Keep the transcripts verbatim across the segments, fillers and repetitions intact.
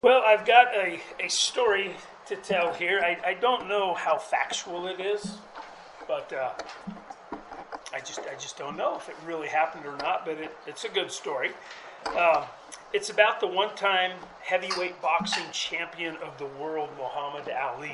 Well, I've got a, a story to tell here. I, I don't know how factual it is, but uh, I just I just don't know if it really happened or not. But it, it's a good story. Um, it's about the one-time heavyweight boxing champion of the world, Muhammad Ali.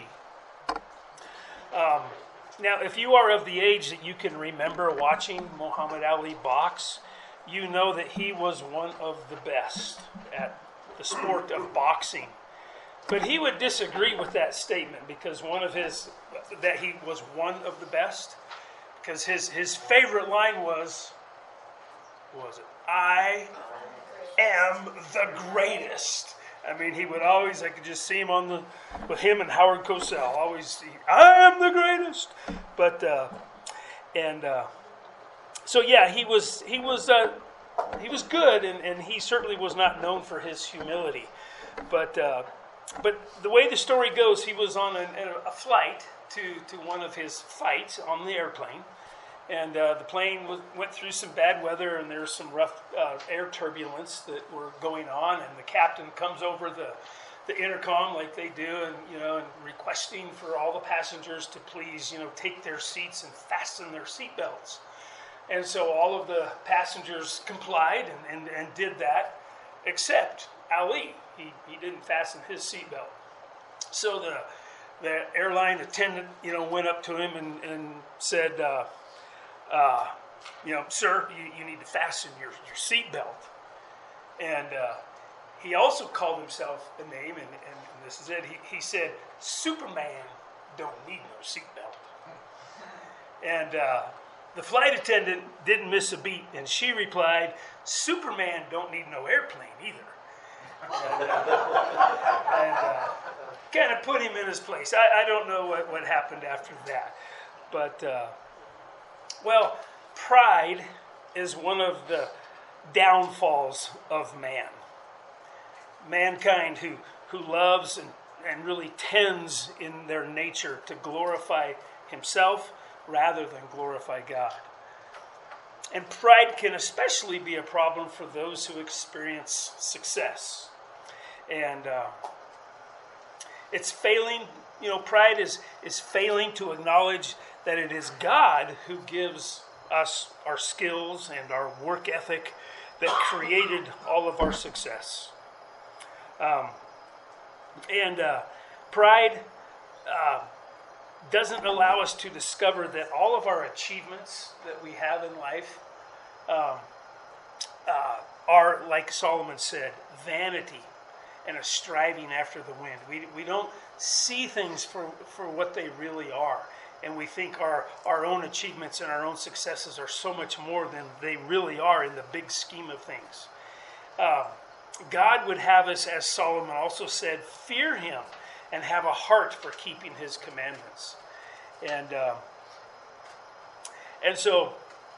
Um, now, if you are of the age that you can remember watching Muhammad Ali box, you know that he was one of the best at the sport of boxing. But he would disagree with that statement because one of his, that he was one of the best, because his, his favorite line was, what was it? I am the greatest. I mean, he would always, I could just see him on the, with him and Howard Cosell, always, I am the greatest. But, uh, and, uh, so yeah, he was, he was, uh, he was good, and, and he certainly was not known for his humility. But, uh, but the way the story goes, he was on a, a flight to, to one of his fights on the airplane. And uh, the plane was, went through some bad weather, and there was some rough uh, air turbulence that were going on. And the captain comes over the, the intercom like they do, and you know, and requesting for all the passengers to please, you know, take their seats and fasten their seatbelts. And so all of the passengers complied and, and, and did that, except Ali. He he didn't fasten his seatbelt. So the the airline attendant, you know, went up to him and, and said, uh, uh, you know, sir, you, you need to fasten your, your seatbelt. And uh, he also called himself a name, and, and this is it. He, he said, Superman don't need no seatbelt. And uh, the flight attendant didn't miss a beat, and she replied, Superman don't need no airplane either. And, uh, and uh, kind of put him in his place. I, I don't know what, what happened after that. But, uh, well, pride is one of the downfalls of man. Mankind who, who loves and, and really tends in their nature to glorify himself rather than glorify God. And pride can especially be a problem for those who experience success. And uh, it's failing, you know, pride is, is failing to acknowledge that it is God who gives us our skills and our work ethic that created all of our success. Um, and uh, pride uh, doesn't allow us to discover that all of our achievements that we have in life um, uh, are, like Solomon said, vanity and a striving after the wind. We we don't see things for, for what they really are. And we think our, our own achievements and our own successes are so much more than they really are in the big scheme of things. Um, God would have us, as Solomon also said, fear him and have a heart for keeping his commandments. And uh, and so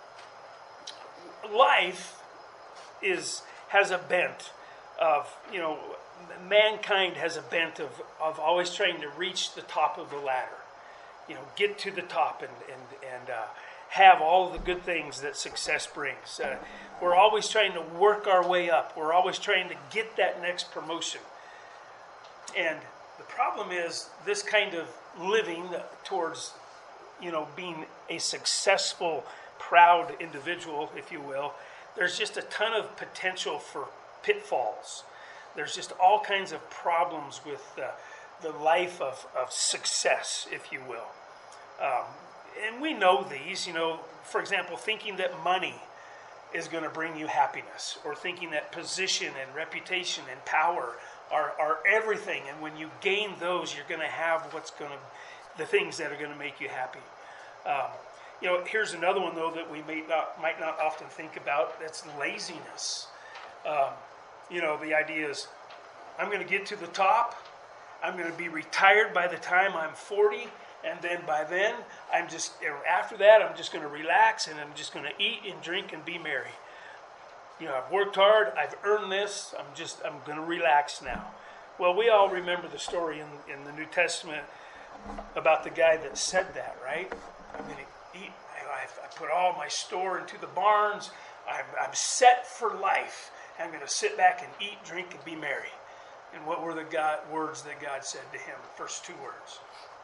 life is has a bent of, you know, mankind has a bent of, of always trying to reach the top of the ladder. You know, get to the top and, and, and uh, have all of the good things that success brings. Uh, we're always trying to work our way up. We're always trying to get that next promotion. And the problem is this kind of living towards, you know, being a successful, proud individual, if you will, there's just a ton of potential for pitfalls. There's just all kinds of problems with the, the life of, of success, if you will. Um, and we know these, you know, for example, thinking that money is going to bring you happiness, or thinking that position and reputation and power are, are everything, and when you gain those, you're going to have what's going to, the things that are going to make you happy. Um, you know, here's another one though that we may not might not often think about. That's laziness. Um, you know, the idea is, I'm going to get to the top. I'm going to be retired by the time I'm forty, and then by then, I'm just after that, I'm just going to relax, and I'm just going to eat and drink and be merry. You know, I've worked hard, I've earned this, I'm just, I'm going to relax now. Well, we all remember the story in, in the New Testament about the guy that said that, right? I'm going to eat, I, I put all my store into the barns, I'm, I'm set for life. I'm going to sit back and eat, drink, and be merry. And what were the God, words that God said to him? First two words.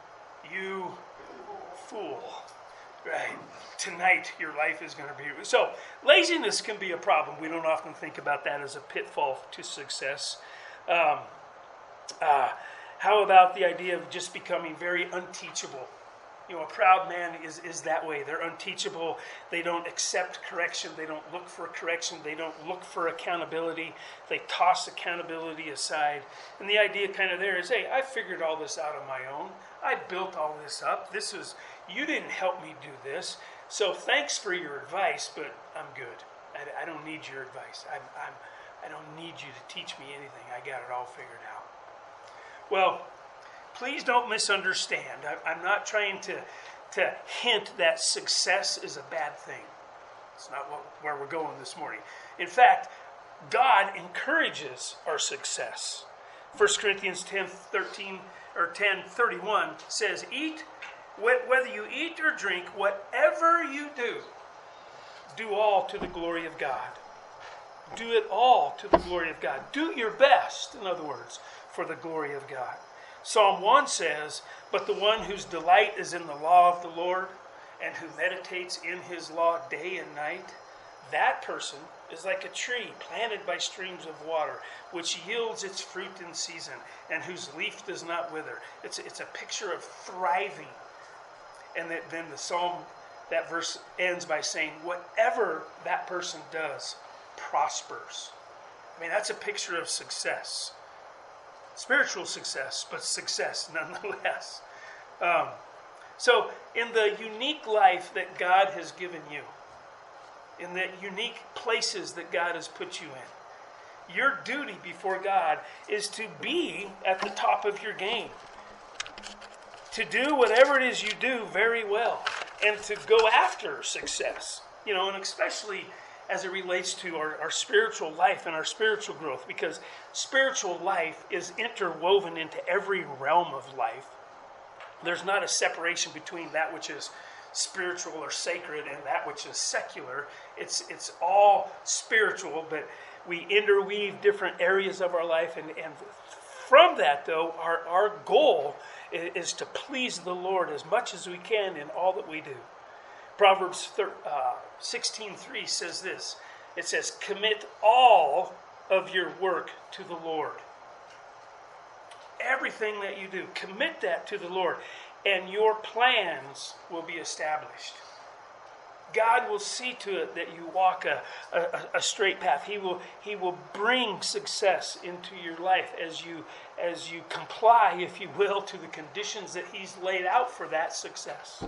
You fool. Right. Tonight your life is going to be... So laziness can be a problem. We don't often think about that as a pitfall to success. Um, uh, how about the idea of just becoming very unteachable? You know, a proud man is, is that way. They're unteachable. They don't accept correction. They don't look for correction. They don't look for accountability. They toss accountability aside. And the idea kind of there is, hey, I figured all this out on my own. I built all this up. This is, you didn't help me do this. So thanks for your advice, but I'm good. I, I don't need your advice. I'm, I'm, I don't need you to teach me anything. I got it all figured out. Well, please don't misunderstand. I, I'm not trying to, to hint that success is a bad thing. It's not what, where we're going this morning. In fact, God encourages our success. First Corinthians ten thirteen or ten thirty-one says, "Eat, whether you eat or drink, whatever you do, do all to the glory of God." Do it all to the glory of God. Do your best, in other words, for the glory of God. Psalm one says, "But the one whose delight is in the law of the Lord, and who meditates in his law day and night, that person is like a tree planted by streams of water, which yields its fruit in season, and whose leaf does not wither." It's, it's a picture of thriving. And that, then the psalm, that verse ends by saying, whatever that person does prospers. I mean, that's a picture of success. Spiritual success, but success nonetheless. Um, so, in the unique life that God has given you, in the unique places that God has put you in, your duty before God is to be at the top of your game. To do whatever it is you do very well, and to go after success. You know, and especially as it relates to our, our spiritual life and our spiritual growth, because spiritual life is interwoven into every realm of life. There's not a separation between that which is spiritual or sacred and that which is secular. It's it's all spiritual, but we interweave different areas of our life, and, and from that, though, our, our goal is, is to please the Lord as much as we can in all that we do. Proverbs sixteen three says this. It says, "Commit all of your work to the Lord." Everything that you do, commit that to the Lord, and your plans will be established. God will see to it that you walk a, a, a straight path. He will He will bring success into your life as you as you comply, if you will, to the conditions that He's laid out for that success.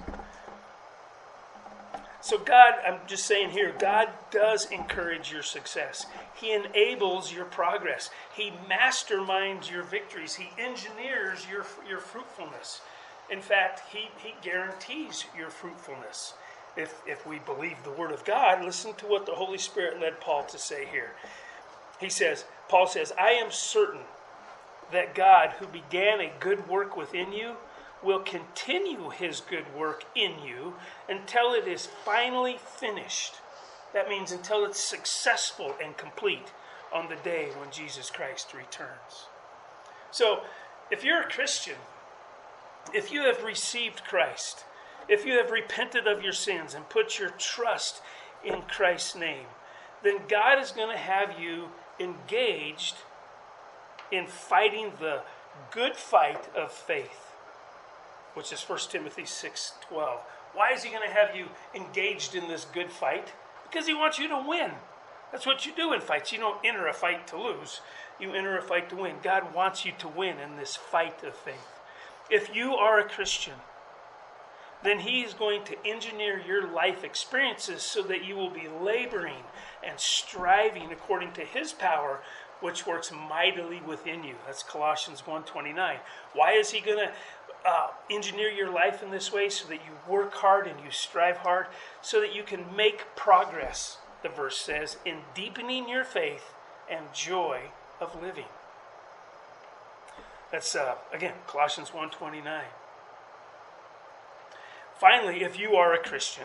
So God, I'm just saying here, God does encourage your success. He enables your progress. He masterminds your victories. He engineers your, your fruitfulness. In fact, he, he guarantees your fruitfulness. If, if we believe the Word of God, listen to what the Holy Spirit led Paul to say here. He says, Paul says, "I am certain that God, who began a good work within you, will continue His good work in you until it is finally finished." That means until it's successful and complete on the day when Jesus Christ returns. So, if you're a Christian, if you have received Christ, if you have repented of your sins and put your trust in Christ's name, then God is going to have you engaged in fighting the good fight of faith, which is First Timothy six twelve. Why is He going to have you engaged in this good fight? Because He wants you to win. That's what you do in fights. You don't enter a fight to lose. You enter a fight to win. God wants you to win in this fight of faith. If you are a Christian, then He is going to engineer your life experiences so that you will be laboring and striving according to His power, which works mightily within you. That's Colossians one twenty-nine. Why is He going to uh, engineer your life in this way? So that you work hard and you strive hard, so that you can make progress, the verse says, in deepening your faith and joy of living. That's, uh, again, Colossians one twenty-nine. Finally, if you are a Christian,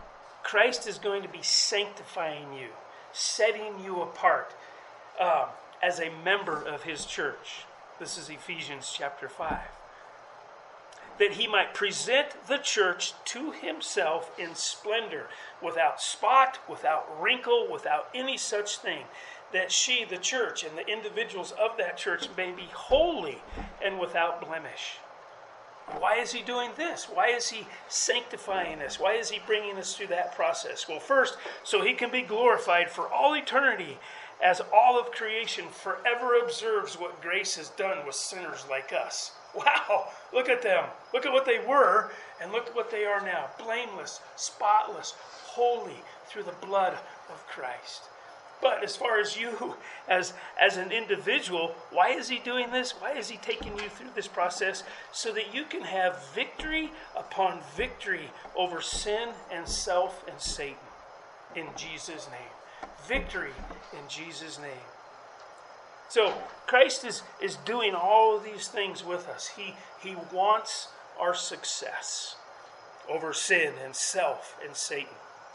Christ is going to be sanctifying you, setting you apart. Uh, as a member of his church. This is Ephesians chapter five. That he might present the church to himself in splendor, without spot, without wrinkle, without any such thing, that she, the church, and the individuals of that church may be holy and without blemish. Why is he doing this? Why is he sanctifying us? Why is he bringing us through that process? Well, first, so he can be glorified for all eternity, as all of creation forever observes what grace has done with sinners like us. Wow, look at them. Look at what they were, and look at what they are now. Blameless, spotless, holy through the blood of Christ. But as far as you, as, as an individual, why is he doing this? Why is he taking you through this process? So that you can have victory upon victory over sin and self and Satan. In Jesus' name. Victory in Jesus' name. So Christ is, is doing all of these things with us. He, he wants our success over sin and self and Satan.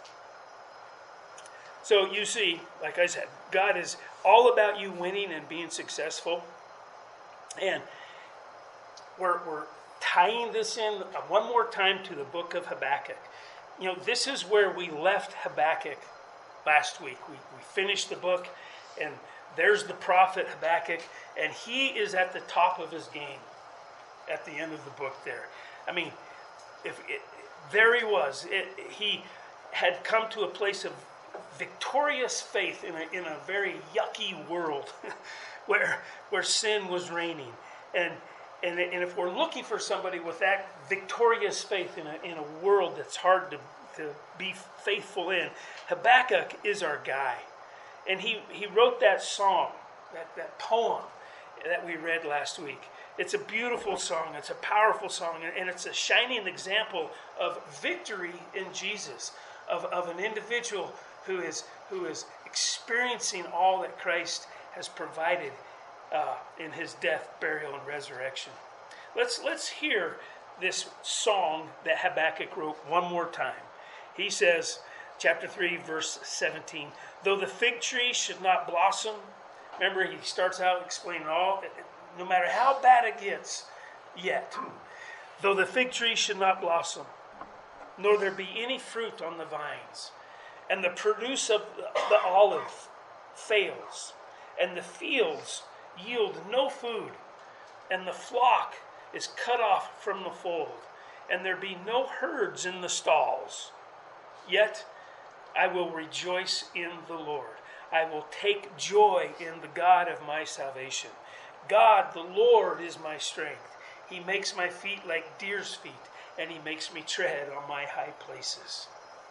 So you see, like I said, God is all about you winning and being successful. And we're, we're tying this in one more time to the book of Habakkuk. You know, this is where we left Habakkuk last week. We, we finished the book, and there's the prophet Habakkuk, and he is at the top of his game at the end of the book there. I mean, if it, there he was. It, he had come to a place of victorious faith in a, in a very yucky world where where sin was reigning. And, and and if we're looking for somebody with that victorious faith in a in a world that's hard to, to be faithful in, Habakkuk is our guy. And he, he wrote that song, that, that poem that we read last week. It's a beautiful song. It's a powerful song. And it's a shining example of victory in Jesus, of, of an individual who is who is experiencing all that Christ has provided uh, in his death, burial, and resurrection. Let's, let's hear this song that Habakkuk wrote one more time. He says, chapter three, verse seventeen, though the fig tree should not blossom, remember he starts out explaining all, no matter how bad it gets, yet, though the fig tree should not blossom, nor there be any fruit on the vines, and the produce of the olive fails, and the fields yield no food, and the flock is cut off from the fold, and there be no herds in the stalls, yet I will rejoice in the Lord. I will take joy in the God of my salvation. God, the Lord, is my strength. He makes my feet like deer's feet, and he makes me tread on my high places.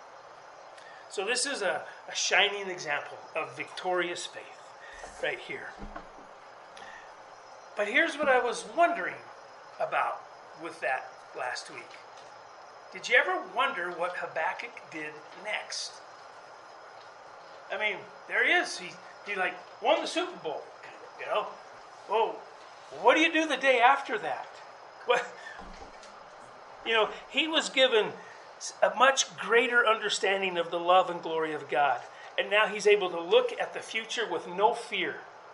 So this is a, a shining example of victorious faith right here. But here's what I was wondering about with that last week. Did you ever wonder what Habakkuk did next? I mean, there he is. He, he like won the Super Bowl, you know. Oh, what do you do the day after that? What, you know, he was given a much greater understanding of the love and glory of God. And now he's able to look at the future with no fear.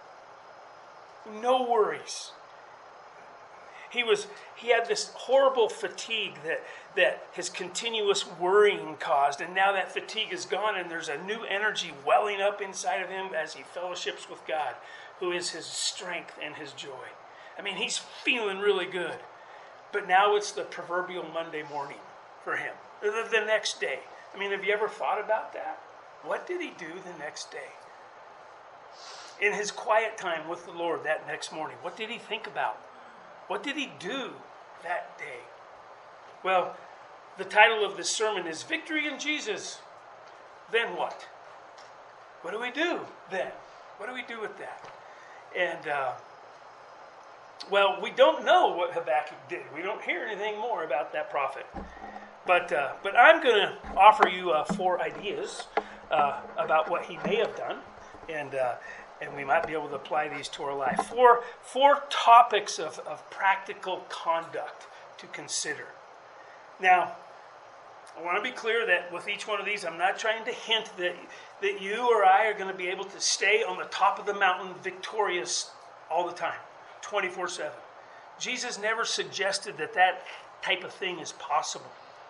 No worries. He was he had this horrible fatigue that, that his continuous worrying caused. And now that fatigue is gone and there's a new energy welling up inside of him as he fellowships with God, who is his strength and his joy. I mean, he's feeling really good. But now it's the proverbial Monday morning for him. The, the next day. I mean, have you ever thought about that? What did he do the next day? In his quiet time with the Lord that next morning, what did he think about? What did he do that day? Well, the title of this sermon is Victory in Jesus. Then what? What do we do then? What do we do with that? And, uh, well, we don't know what Habakkuk did. We don't hear anything more about that prophet. But uh, but I'm going to offer you uh, four ideas uh, about what he may have done, and uh, and we might be able to apply these to our life. Four four topics of, of practical conduct to consider. Now, I want to be clear that with each one of these, I'm not trying to hint that, that you or I are going to be able to stay on the top of the mountain victorious all the time, twenty-four seven. Jesus never suggested that that type of thing is possible.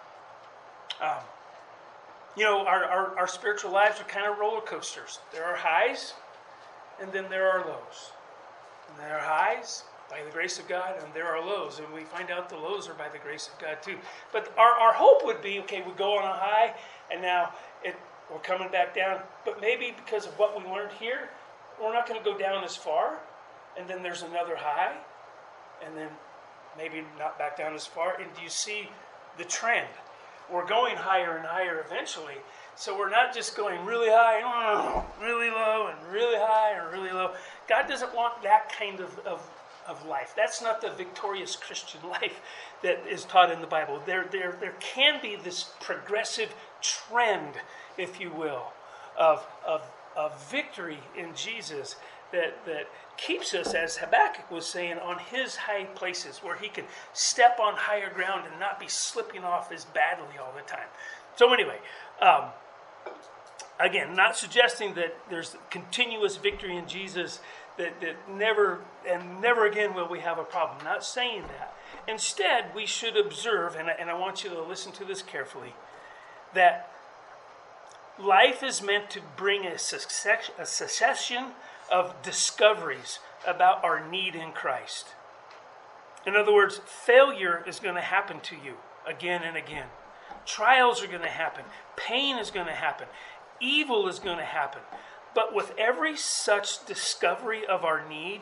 Um, you know, our, our, our spiritual lives are kind of roller coasters. There are highs, and then there are lows. And there are highs by the grace of God, and there are lows. And we find out the lows are by the grace of God too. But our, our hope would be, okay, we go on a high, and now it, we're coming back down. But maybe because of what we learned here, we're not going to go down as far. And then there's another high, and then maybe not back down as far. And do you see the trend? We're going higher and higher eventually. So we're not just going really high, really low, and really high, and really low. God doesn't want that kind of, of, of life. That's not the victorious Christian life that is taught in the Bible. There, there, there can be this progressive trend, if you will, of, of, of victory in Jesus that, that keeps us, as Habakkuk was saying, on his high places where he can step on higher ground and not be slipping off as badly all the time. So anyway, um, again, not suggesting that there's continuous victory in Jesus, that, that never and never again will we have a problem. Not saying that. Instead, we should observe, and I, and I want you to listen to this carefully, that life is meant to bring a, success, a succession of discoveries about our need in Christ. In other words, failure is going to happen to you again and again. Trials are going to happen. Pain is going to happen. Evil is going to happen. But with every such discovery of our need,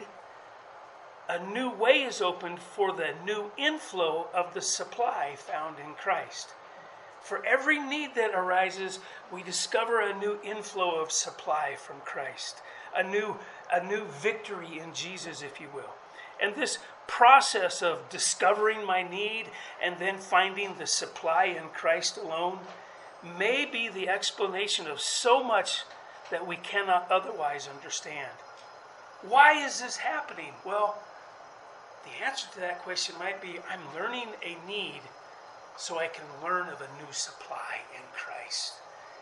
a new way is opened for the new inflow of the supply found in Christ. For every need that arises, we discover a new inflow of supply from Christ. A new, a new victory in Jesus, if you will. And this process of discovering my need and then finding the supply in Christ alone may be the explanation of so much that we cannot otherwise understand. Why is this happening? Well, the answer to that question might be, I'm learning a need so I can learn of a new supply in Christ.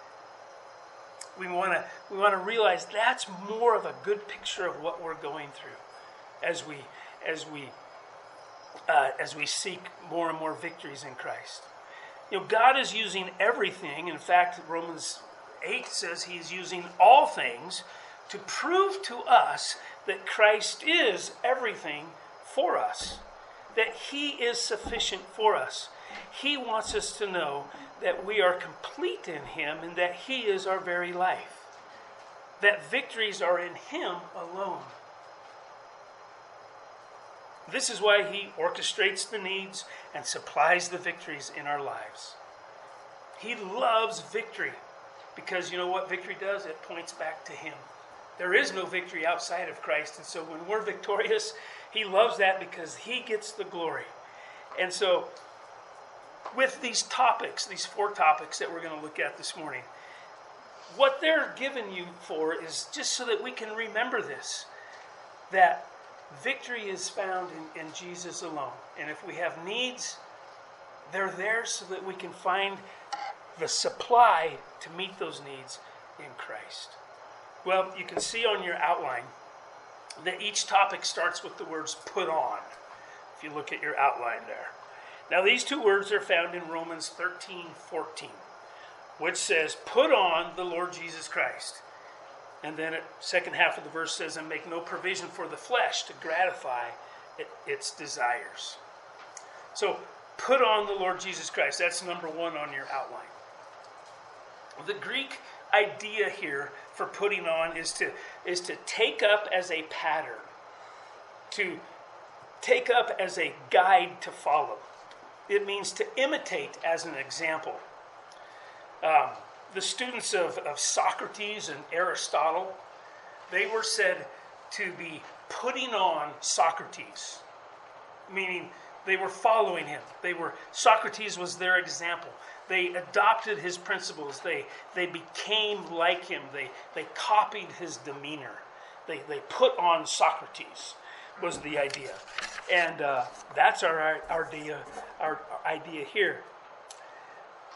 We want to we want to realize that's more of a good picture of what we're going through as we as we uh, as we seek more and more victories in Christ. You know, God is using everything. In fact, Romans eight says He's using all things to prove to us that Christ is everything for us, that He is sufficient for us. He wants us to know that we are complete in Him and that He is our very life. That victories are in Him alone. This is why He orchestrates the needs and supplies the victories in our lives. He loves victory because you know what victory does? It points back to Him. There is no victory outside of Christ, and so when we're victorious, He loves that because He gets the glory. And so with these topics, these four topics that we're going to look at this morning, what they're given you for is just so that we can remember this, that victory is found in, in Jesus alone. And if we have needs, they're there so that we can find the supply to meet those needs in Christ. Well, you can see on your outline that each topic starts with the words put on, if you look at your outline there. Now, these two words are found in Romans thirteen fourteen, which says, put on the Lord Jesus Christ. And then the second half of the verse says, and make no provision for the flesh to gratify it, its desires. So, put on the Lord Jesus Christ. That's number one on your outline. The Greek idea here for putting on is to, is to take up as a pattern, to take up as a guide to follow. It means to imitate as an example. Um, the students of, of Socrates and Aristotle, they were said to be putting on Socrates, meaning they were following him. They were Socrates was their example. They adopted his principles. They they became like him. They they copied his demeanor. They they put on Socrates was the idea, and uh, that's our, our idea our idea here.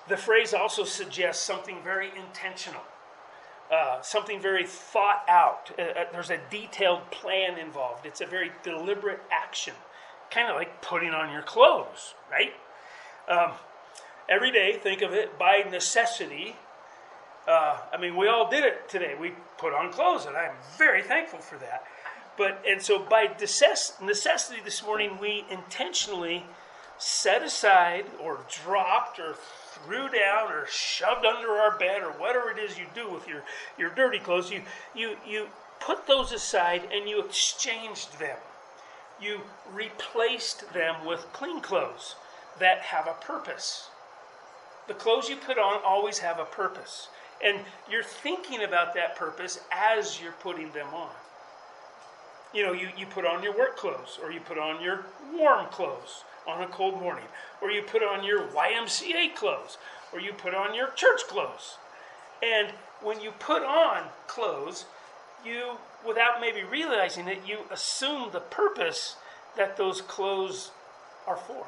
The phrase also suggests something very intentional, uh, something very thought out. Uh, uh, there's a detailed plan involved. It's a very deliberate action, kind of like putting on your clothes, right? Um, every day, think of it by necessity. Uh, I mean, we all did it today. We put on clothes, and I'm very thankful for that. But and so by necessity this morning, we intentionally set aside or dropped or threw down or shoved under our bed or whatever it is you do with your, your dirty clothes. You, you, you put those aside and you exchanged them. You replaced them with clean clothes that have a purpose. The clothes you put on always have a purpose. And you're thinking about that purpose as you're putting them on. You know, you, you put on your work clothes, or you put on your warm clothes on a cold morning, or you put on your Y M C A clothes, or you put on your church clothes. And when you put on clothes, you, without maybe realizing it, you assume the purpose that those clothes are for.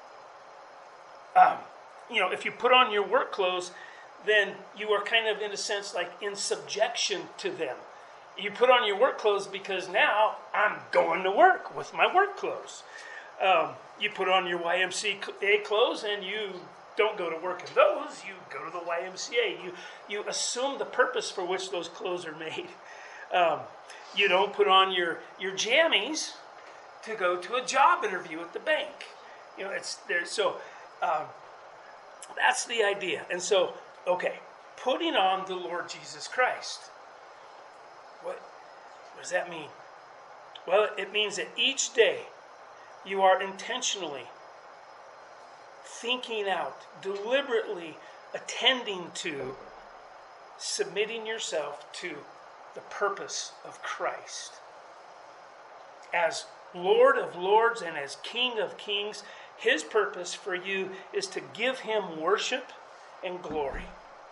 Um, you know, if you put on your work clothes, then you are kind of, in a sense, like in subjection to them. You put on your work clothes because now I'm going to work with my work clothes. Um, you put on your Y M C A clothes and you don't go to work in those. You go to the Y M C A. You, you assume the purpose for which those clothes are made. Um, you don't put on your, your jammies to go to a job interview at the bank. You know, it's there. So um, that's the idea. And so, okay, putting on the Lord Jesus Christ. What, what does that mean? Well, it means that each day you are intentionally thinking out, deliberately attending to, submitting yourself to the purpose of Christ. As Lord of Lords and as King of Kings, His purpose for you is to give Him worship and glory.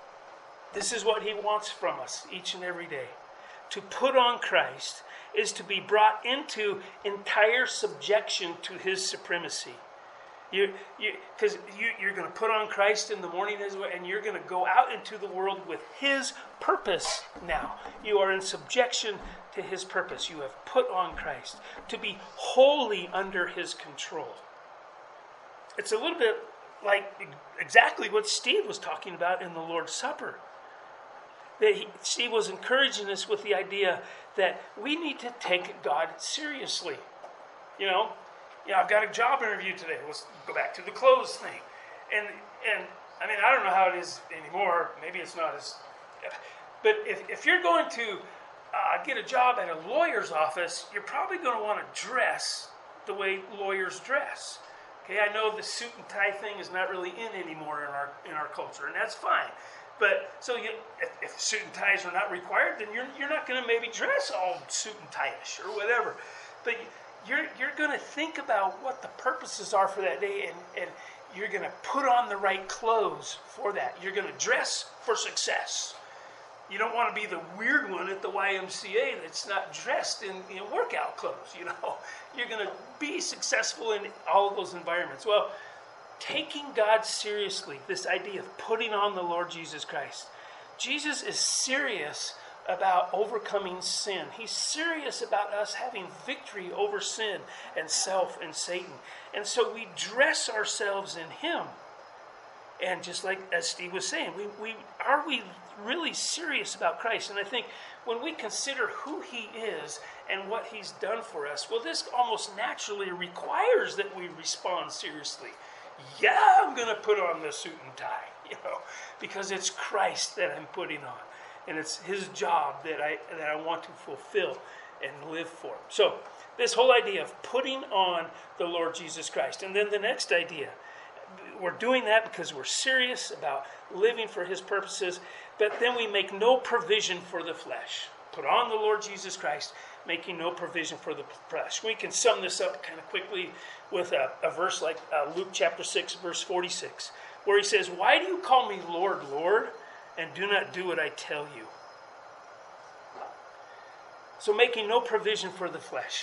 This is what He wants from us each and every day. To put on Christ is to be brought into entire subjection to His supremacy. You, you, because you, you're going to put on Christ in the morning as well, and you're going to go out into the world with His purpose now. You are in subjection to His purpose. You have put on Christ to be wholly under His control. It's a little bit like exactly what Steve was talking about in the Lord's Supper. That he, Steve was encouraging us with the idea that we need to take God seriously. You know, you know, I've got a job interview today. Let's go back to the clothes thing. And, and I mean, I don't know how it is anymore. Maybe it's not as... But if, if you're going to uh, get a job at a lawyer's office, you're probably going to want to dress the way lawyers dress. Okay, I know the suit and tie thing is not really in anymore in our in our culture, and that's fine. But so you, if, if suit and ties are not required, then you're you're not going to maybe dress all suit and tie-ish or whatever. But you're you're going to think about what the purposes are for that day, and, and you're going to put on the right clothes for that. You're going to dress for success. You don't want to be the weird one at the Y M C A that's not dressed in, in workout clothes. You know, you're going to be successful in all of those environments. Well, taking God seriously, this idea of putting on the Lord Jesus Christ. Jesus is serious about overcoming sin. He's serious about us having victory over sin and self and Satan. And so we dress ourselves in Him. And just like as Steve was saying, we, we are we really serious about Christ? And I think when we consider who He is and what He's done for us, well, this almost naturally requires that we respond seriously. Yeah, I'm going to put on the suit and tie, you know, because it's Christ that I'm putting on, and it's His job that I that I want to fulfill and live for. So this whole idea of putting on the Lord Jesus Christ, and then the next idea, we're doing that because we're serious about living for His purposes, but then we make no provision for the flesh. Put on the Lord Jesus Christ, making no provision for the flesh. We can sum this up kind of quickly with a, a verse like uh, Luke chapter six, verse forty-six, where He says, "Why do you call me Lord, Lord, and do not do what I tell you?" So making no provision for the flesh.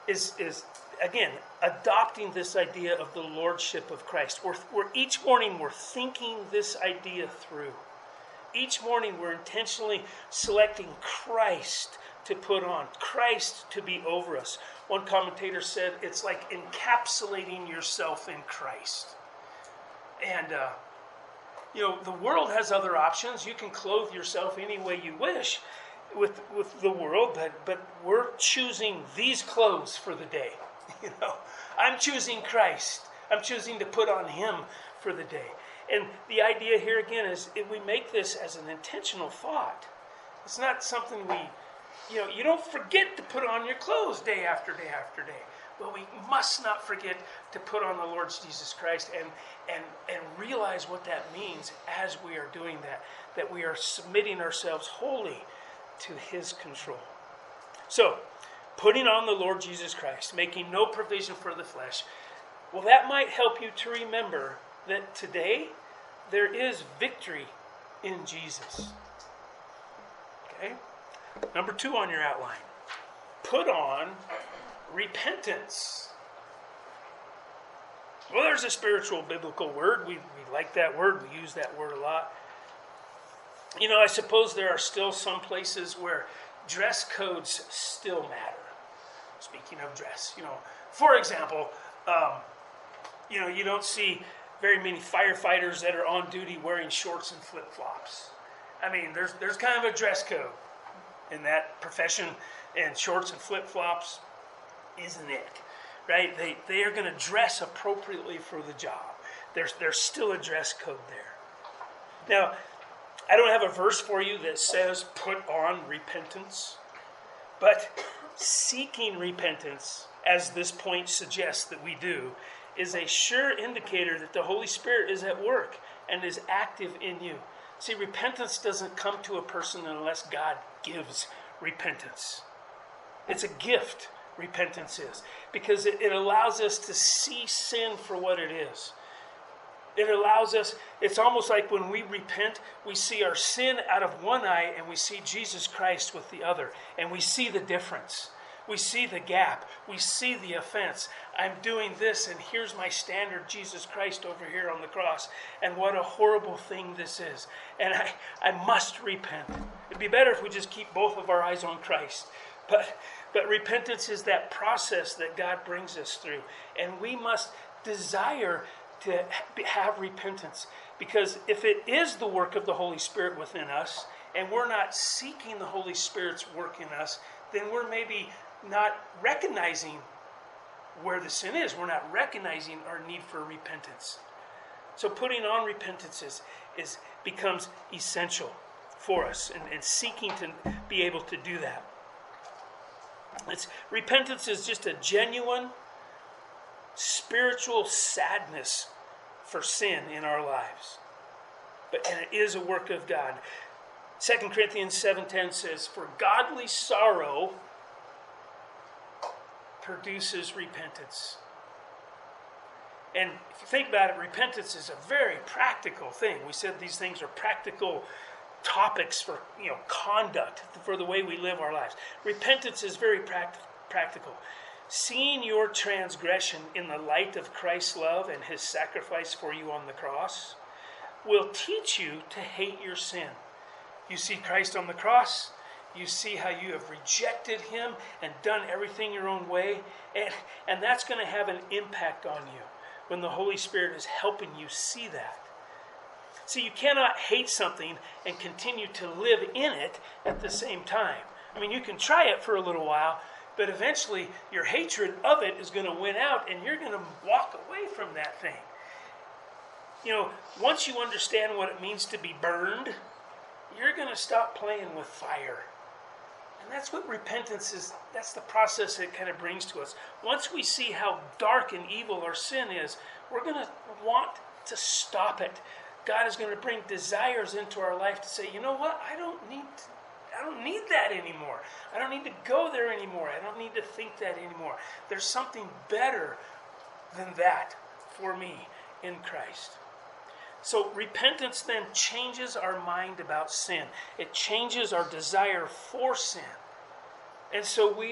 is, is again, adopting this idea of the lordship of Christ. We're, we're each morning we're thinking this idea through. Each morning we're intentionally selecting Christ to put on, Christ to be over us. One commentator said it's like encapsulating yourself in Christ. And, uh, you know, the world has other options. You can clothe yourself any way you wish with with the world, but, but we're choosing these clothes for the day. You know, I'm choosing Christ. I'm choosing to put on Him for the day. And the idea here again is if we make this as an intentional thought. It's not something we, you know, you don't forget to put on your clothes day after day after day. But we must not forget to put on the Lord Jesus Christ and, and, and realize what that means as we are doing that, that we are submitting ourselves wholly to His control. So, putting on the Lord Jesus Christ, making no provision for the flesh, well, that might help you to remember that today there is victory in Jesus. Okay? Number two on your outline. Put on repentance. Well, there's a spiritual biblical word. We, we like that word. We use that word a lot. You know, I suppose there are still some places where dress codes still matter. Speaking of dress, you know, for example, um, you know, you don't see very many firefighters that are on duty wearing shorts and flip-flops. I mean, there's there's kind of a dress code in that profession, and shorts and flip-flops isn't it, right? They they are going to dress appropriately for the job. There's there's still a dress code there. Now, I don't have a verse for you that says put on repentance, but seeking repentance, as this point suggests that we do, is a sure indicator that the Holy Spirit is at work and is active in you. See, repentance doesn't come to a person unless God gives repentance. It's a gift, repentance is, because it, it allows us to see sin for what it is. It allows us, it's almost like when we repent, we see our sin out of one eye and we see Jesus Christ with the other. And we see the difference. We see the gap. We see the offense. I'm doing this and here's my standard Jesus Christ over here on the cross. And what a horrible thing this is. And I, I must repent. It'd be better if we just keep both of our eyes on Christ. But, but repentance is that process that God brings us through. And we must desire to have repentance, because if it is the work of the Holy Spirit within us and we're not seeking the Holy Spirit's work in us, then we're maybe not recognizing where the sin is. We're not recognizing our need for repentance. So putting on repentance is, is becomes essential for us, and, and seeking to be able to do that. It's, repentance is just a genuine spiritual sadness for sin in our lives. But and it is a work of God. Second Corinthians seven ten says, "For godly sorrow produces repentance." And if you think about it, repentance is a very practical thing. We said these things are practical topics for, you know, conduct, for the way we live our lives. Repentance is very pract- practical. Seeing your transgression in the light of Christ's love and His sacrifice for you on the cross will teach you to hate your sin. You see Christ on the cross, you see how you have rejected Him and done everything your own way, and, and that's going to have an impact on you when the Holy Spirit is helping you see that. See, you cannot hate something and continue to live in it at the same time. I mean, you can try it for a little while, but eventually your hatred of it is going to win out and you're going to walk away from that thing. You know, once you understand what it means to be burned, you're going to stop playing with fire. And that's what repentance is. That's the process it kind of brings to us. Once we see how dark and evil our sin is, we're going to want to stop it. God is going to bring desires into our life to say, you know what, I don't need to I don't need that anymore. I don't need to go there anymore. I don't need to think that anymore. There's something better than that for me in Christ. So repentance then changes our mind about sin. It changes our desire for sin. And so we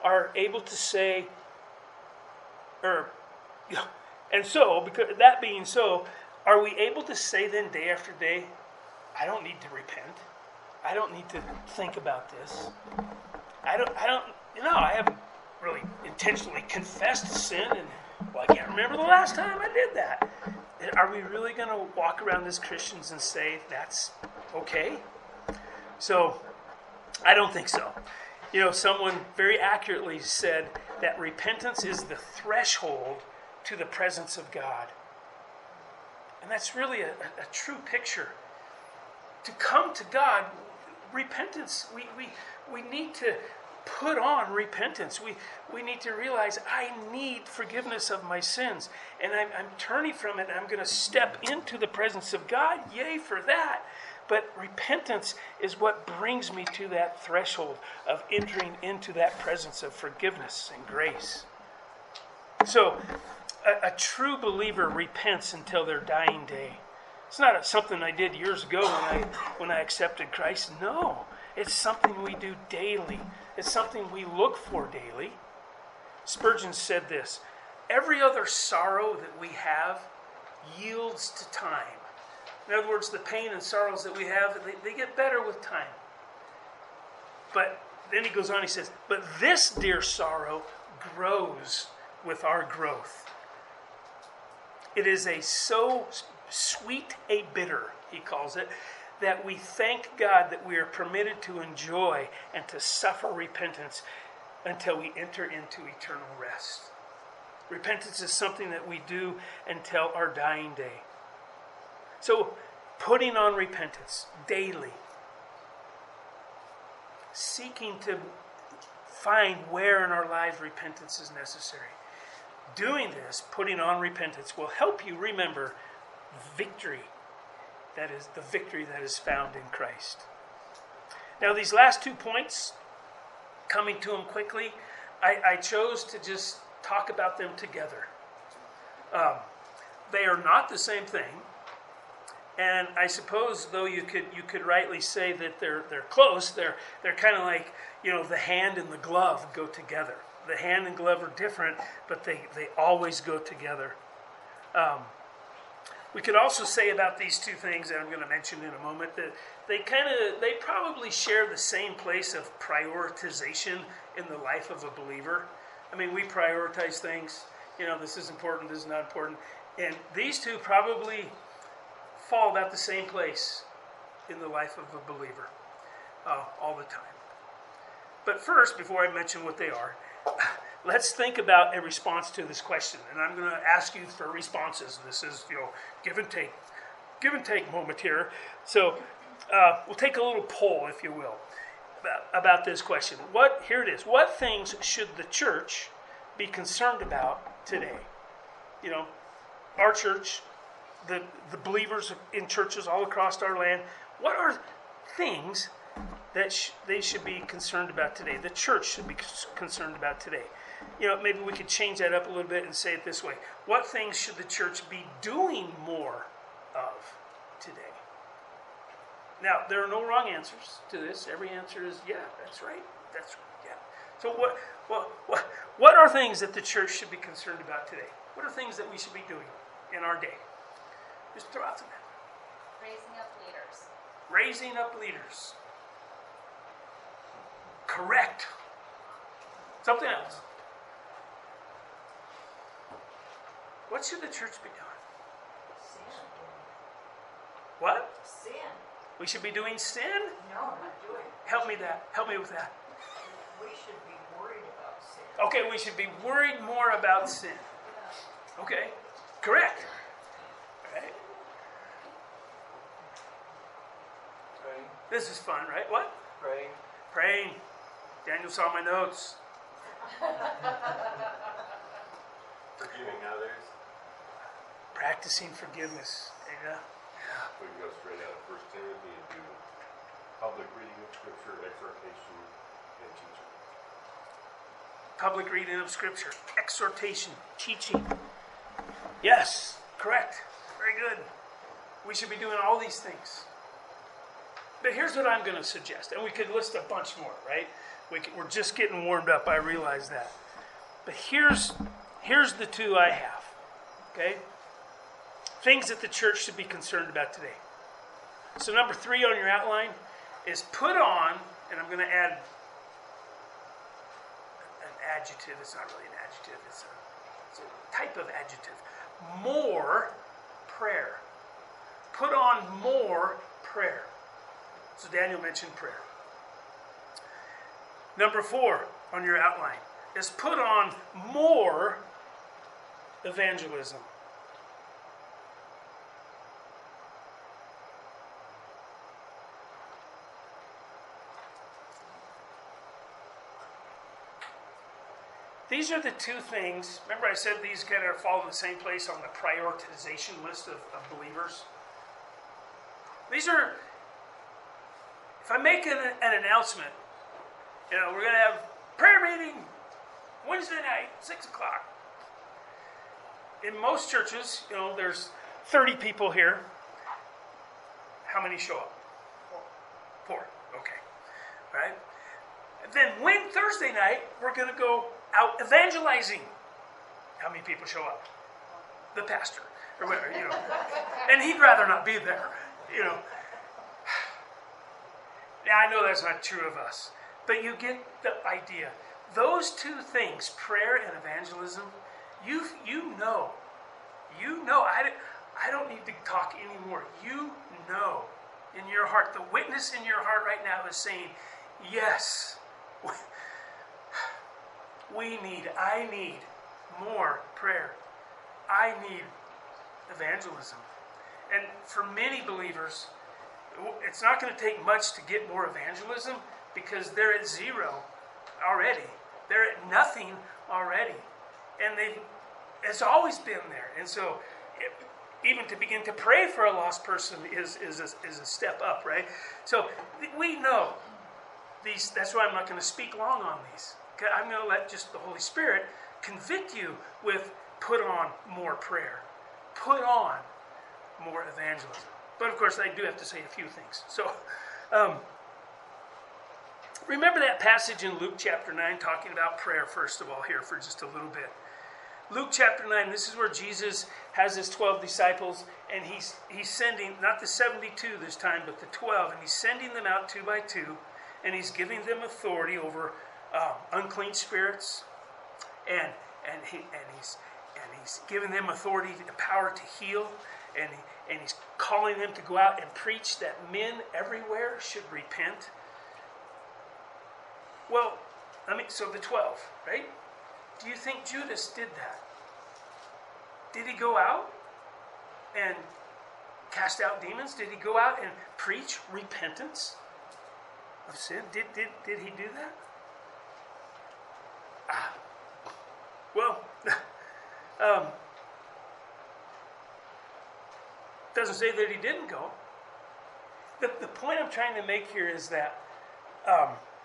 are able to say, or, you know, and so, because that being so, are we able to say then day after day, I don't need to repent. I don't need to think about this. I don't, I don't, you know, I haven't really intentionally confessed sin, and well, I can't remember the last time I did that. Are we really going to walk around as Christians and say that's okay? So, I don't think so. You know, someone very accurately said that repentance is the threshold to the presence of God. And that's really a, a, a true picture. To come to God, repentance, we, we, we need to put on repentance. We, we need to realize I need forgiveness of my sins. And I'm, I'm turning from it, and I'm going to step into the presence of God. Yay for that. But repentance is what brings me to that threshold of entering into that presence of forgiveness and grace. So, a, a true believer repents until their dying day. It's not a, something I did years ago when I when I accepted Christ. No, it's something we do daily. It's something we look for daily. Spurgeon said this, every other sorrow that we have yields to time. In other words, the pain and sorrows that we have, they, they get better with time. But then he goes on, he says, but this dear sorrow grows with our growth. It is a so sweet a bitter, he calls it, that we thank God that we are permitted to enjoy and to suffer repentance until we enter into eternal rest. Repentance is something that we do until our dying day. So, putting on repentance daily, seeking to find where in our lives repentance is necessary. Doing this, putting on repentance, will help you remember victory. That is the victory that is found in Christ. Now, these last two points, coming to them quickly, I, I chose to just talk about them together. Um, they are not the same thing. And I suppose, though, you could you could rightly say that they're they're close. They're they're kind of like, you know, the hand and the glove go together. The hand and glove are different, but they, they always go together. Um, we could also say about these two things that I'm going to mention in a moment that they kind of they probably share the same place of prioritization in the life of a believer. I mean, we prioritize things. You know, this is important, this is not important, and these two probably fall about the same place in the life of a believer uh, all the time. But first, before I mention what they are, let's think about a response to this question. And I'm going to ask you for responses. This is, you know, give and take, give and take moment here. So uh, we'll take a little poll, if you will, about, about this question. What here it is. What things should the church be concerned about today? You know, our church, the, the believers in churches all across our land, what are things that sh- they should be concerned about today? The church should be c- concerned about today. You know, maybe we could change that up a little bit and say it this way. What things should the church be doing more of today? Now, there are no wrong answers to this. Every answer is, yeah, that's right. That's right, yeah. So what, what, what, what are things that the church should be concerned about today? What are things that we should be doing in our day? Just throw out some. Raising up leaders. Raising up leaders. Correct. Something else. What should the church be doing? Sin. What? Sin. We should be doing sin? No, not doing. Help me that. Help me with that. We should be worried about sin. Okay, we should be worried more about sin. Okay. Correct. Right. Praying. This is fun, right? What? Praying. Praying. Daniel saw my notes. Forgiving others. Practicing forgiveness. There you go. We can go straight out of First Timothy and do public reading of Scripture, exhortation, and teaching. Public reading of Scripture, exhortation, teaching. Yes, correct. Very good. We should be doing all these things. But here's what I'm going to suggest, and we could list a bunch more, right? We can, we're just getting warmed up. I realize that. But here's here's the two I have. Okay? Things that the church should be concerned about today. So number three on your outline is put on, and I'm going to add an adjective. It's not really an adjective. It's a, it's a type of adjective. More prayer. Put on more prayer. So Daniel mentioned prayer. Number four on your outline is put on more evangelism. These are the two things. Remember I said these kind of fall in the same place on the prioritization list of, of believers? These are, if I make an, an announcement, you know, we're going to have prayer meeting Wednesday night, six o'clock. In most churches, you know, there's thirty people here. How many show up? Four. Okay. All right. And then when Thursday night, we're going to go out evangelizing. How many people show up? The pastor, or whatever, you know. And he'd rather not be there, you know. Now, I know that's not true of us, but you get the idea. Those two things, prayer and evangelism, you you know. You know. I, I don't need to talk anymore. You know in your heart. The witness in your heart right now is saying, yes, we need, I need more prayer. I need evangelism. And for many believers, it's not going to take much to get more evangelism because they're at zero already. They're at nothing already. And they've, it's always been there. And so it, even to begin to pray for a lost person is, is, a, is a step up, right? So we know these. That's why I'm not going to speak long on these. I'm going to let just the Holy Spirit convict you with put on more prayer. Put on more evangelism. But of course, I do have to say a few things. So, um, remember that passage in Luke chapter nine talking about prayer, first of all, here for just a little bit. Luke chapter nine, this is where Jesus has his twelve disciples, and he's he's sending, not the seventy-two this time, but the twelve, and he's sending them out two by two, and he's giving them authority over um, unclean spirits, and and he and he's and he's giving them authority and power to heal, and he, and he's calling them to go out and preach that men everywhere should repent. Well, I mean, so the twelve, right? Do you think Judas did that? Did he go out and cast out demons? Did he go out and preach repentance of sin? Did, did, did he do that? Ah. Well, um, doesn't say that he didn't go. The, the point I'm trying to make here is that um,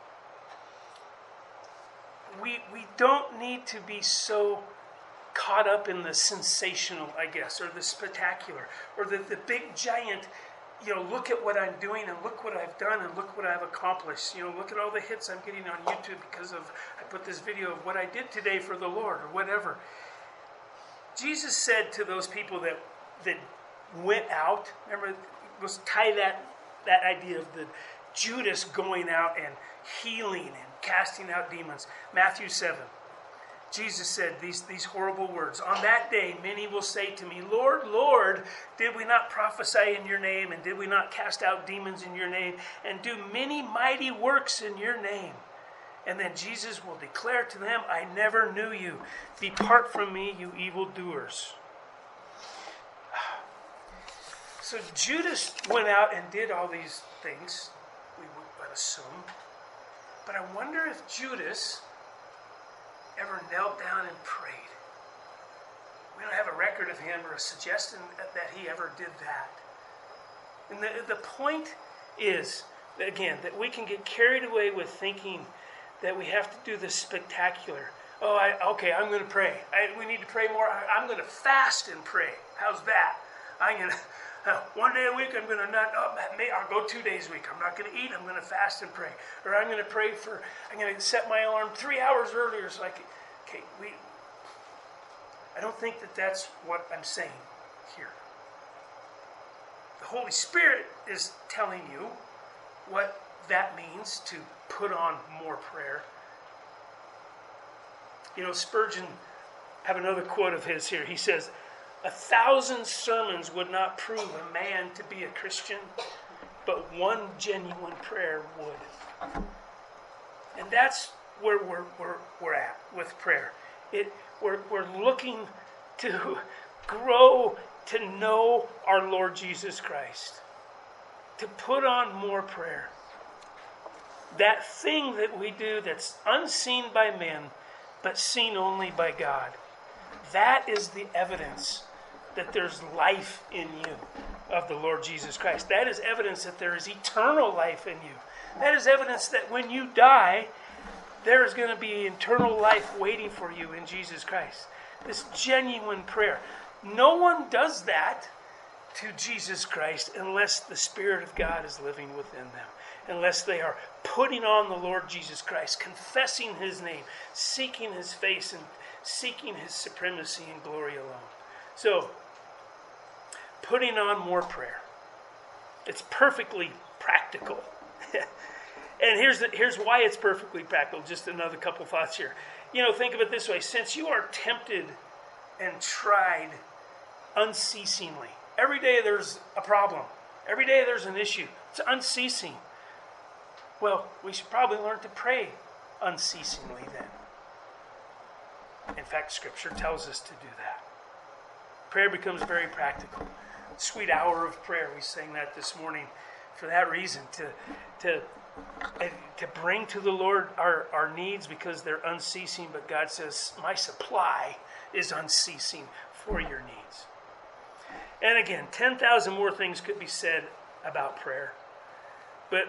we we don't need to be so caught up in the sensational, I guess, or the spectacular, or the, the big giant, you know, look at what I'm doing and look what I've done and look what I've accomplished. You know, look at all the hits I'm getting on YouTube because of, I put this video of what I did today for the Lord or whatever. Jesus said to those people that that went out, remember, let's tie that, that idea of the Judas going out and healing and casting out demons. Matthew seven. Jesus said these, these horrible words. On that day, many will say to me, Lord, Lord, did we not prophesy in your name? And did we not cast out demons in your name? And do many mighty works in your name? And then Jesus will declare to them, I never knew you. Depart from me, you evildoers. So Judas went out and did all these things, we would assume. But I wonder if Judas ever knelt down and prayed. We don't have a record of him or a suggestion that he ever did that. And the, the point is, again, that we can get carried away with thinking that we have to do the spectacular. Oh, I, okay, I'm going to pray. I, we need to pray more. I, I'm going to fast and pray. How's that? I'm gonna uh, one day a week I'm gonna not. Oh, may, I'll go two days a week. I'm not gonna eat. I'm gonna fast and pray, or I'm gonna pray for. I'm gonna set my alarm three hours earlier so I can. Okay, we. I don't think that that's what I'm saying here. The Holy Spirit is telling you what that means to put on more prayer. You know, Spurgeon, I have another quote of his here. He says, "A thousand sermons would not prove a man to be a Christian, but one genuine prayer would." And that's where we're, we're, we're at with prayer. It, we're, we're looking to grow to know our Lord Jesus Christ, to put on more prayer. That thing that we do that's unseen by men, but seen only by God. That is the evidence that there's life in you of the Lord Jesus Christ. That is evidence that there is eternal life in you. That is evidence that when you die, there is going to be eternal life waiting for you in Jesus Christ. This genuine prayer. No one does that to Jesus Christ unless the Spirit of God is living within them. Unless they are putting on the Lord Jesus Christ, confessing His name, seeking His face, and seeking His supremacy and glory alone. So, putting on more prayer. It's perfectly practical. And here's the, here's why it's perfectly practical. Just another couple thoughts here. You know, think of it this way. Since you are tempted and tried unceasingly, every day there's a problem. Every day there's an issue. It's unceasing. Well, we should probably learn to pray unceasingly then. In fact, Scripture tells us to do that. Prayer becomes very practical. Sweet hour of prayer, we sang that this morning for that reason, to to to bring to the Lord our, our needs because they're unceasing, but God says, my supply is unceasing for your needs. And again, ten thousand more things could be said about prayer, but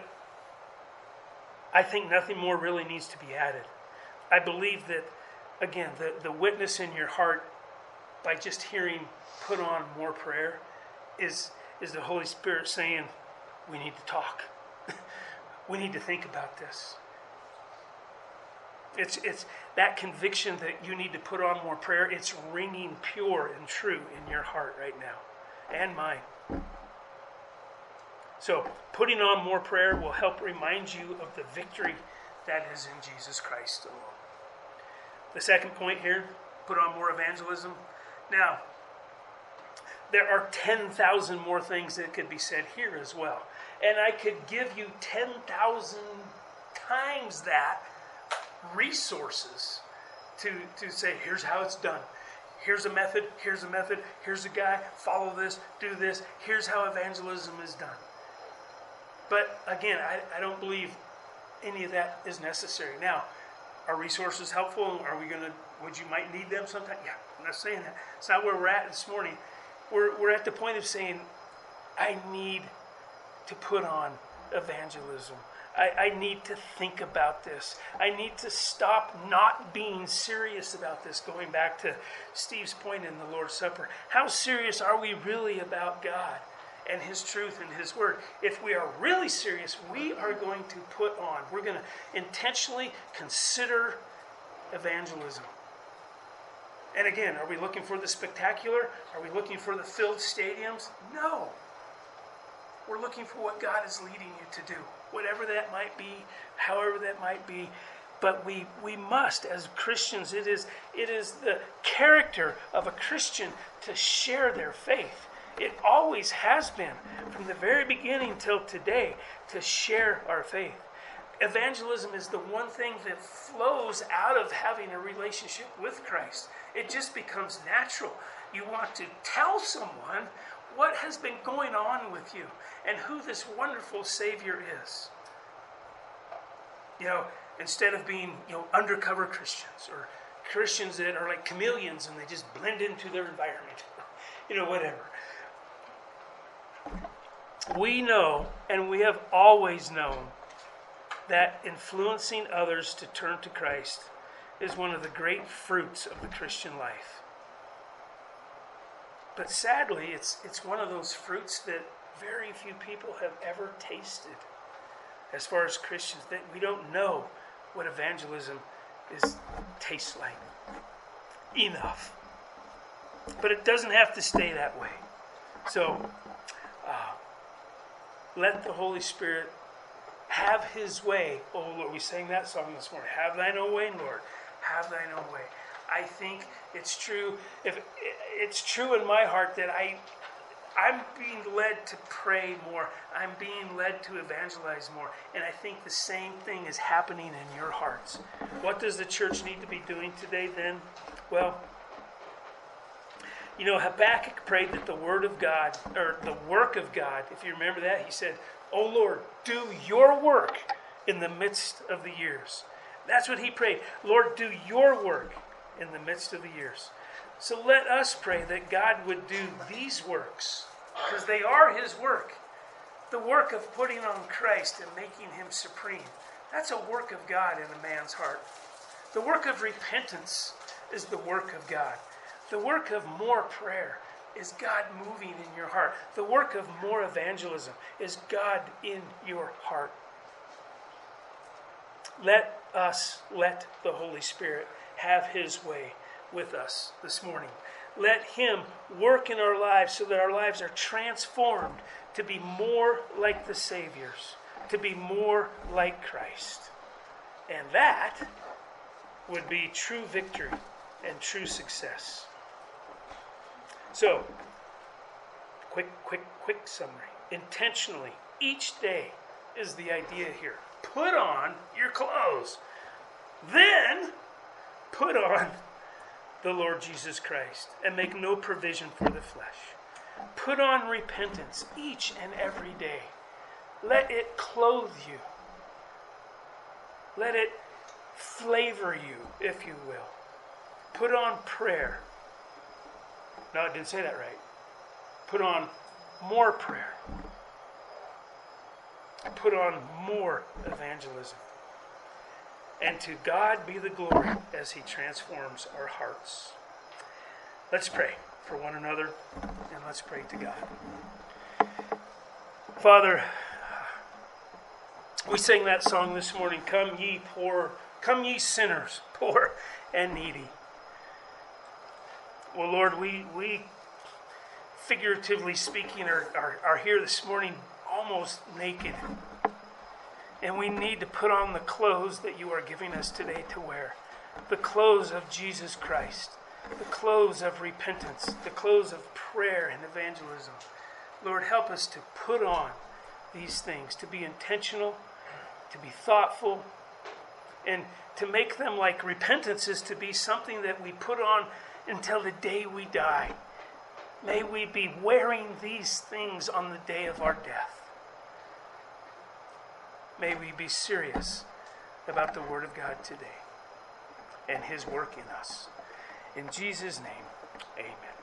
I think nothing more really needs to be added. I believe that, again, the, the witness in your heart by just hearing put on more prayer is, is the Holy Spirit saying, we need to talk. We need to think about this. It's, it's that conviction that you need to put on more prayer. It's ringing pure and true in your heart right now and mine. So, putting on more prayer will help remind you of the victory that is in Jesus Christ alone. The second point here, put on more evangelism. Now, there are ten thousand more things that could be said here as well. And I could give you ten thousand times that resources to, to say, here's how it's done. Here's a method, here's a method, here's a guy, follow this, do this. Here's how evangelism is done. But again, I, I don't believe any of that is necessary. Now, are resources helpful? Are we going to, would you might need them sometime? Yeah, I'm not saying that. It's not where we're at this morning. We're, we're at the point of saying, I need to put on evangelism. I, I need to think about this. I need to stop not being serious about this. Going back to Steve's point in the Lord's Supper. How serious are we really about God and His truth and His Word? If we are really serious, we are going to put on, we're going to intentionally consider evangelism. And again, are we looking for the spectacular? Are we looking for the filled stadiums? No. We're looking for what God is leading you to do. Whatever that might be, however that might be. But we, we must, as Christians, it is, it is the character of a Christian to share their faith. It always has been, from the very beginning till today, to share our faith. Evangelism is the one thing that flows out of having a relationship with Christ. It just becomes natural. You want to tell someone what has been going on with you and who this wonderful Savior is. You know, instead of being, you know, undercover Christians or Christians that are like chameleons and they just blend into their environment. You know, whatever. We know, and we have always known, that influencing others to turn to Christ is one of the great fruits of the Christian life. But sadly, it's, it's one of those fruits that very few people have ever tasted. As far as Christians, that we don't know what evangelism is tastes like enough. But it doesn't have to stay that way. So, uh, let the Holy Spirit have His way. Oh Lord, we sang that song this morning. Have Thine own way, Lord. Have Thine own way. I think it's true. If it's true in my heart that I, I'm being led to pray more. I'm being led to evangelize more. And I think the same thing is happening in your hearts. What does the church need to be doing today then? Well, you know, Habakkuk prayed that the word of God, or the work of God, if you remember that, he said, "Oh Lord, do your work in the midst of the years." That's what he prayed. Lord, do your work in the midst of the years. So let us pray that God would do these works, because they are His work. The work of putting on Christ and making Him supreme. That's a work of God in a man's heart. The work of repentance is the work of God. The work of more prayer is God moving in your heart. The work of more evangelism is God in your heart. Let us, let the Holy Spirit have His way with us this morning. Let Him work in our lives so that our lives are transformed to be more like the Savior's, to be more like Christ. And that would be true victory and true success. So, quick, quick, quick summary. Intentionally, each day is the idea here. Put on your clothes. Then, put on the Lord Jesus Christ and make no provision for the flesh. Put on repentance each and every day. Let it clothe you. Let it flavor you, if you will. Put on prayer. No, I didn't say that right. Put on more prayer. Put on more evangelism. And to God be the glory as He transforms our hearts. Let's pray for one another, and let's pray to God. Father, we sang that song this morning, "Come ye poor, come ye sinners, poor and needy." Well, Lord, we, we figuratively speaking, are, are, are here this morning almost naked. And we need to put on the clothes that you are giving us today to wear. The clothes of Jesus Christ. The clothes of repentance. The clothes of prayer and evangelism. Lord, help us to put on these things, to be intentional, to be thoughtful, and to make them like repentance is to be something that we put on until the day we die. May we be wearing these things on the day of our death. May we be serious about the Word of God today and His work in us. In Jesus' name, amen.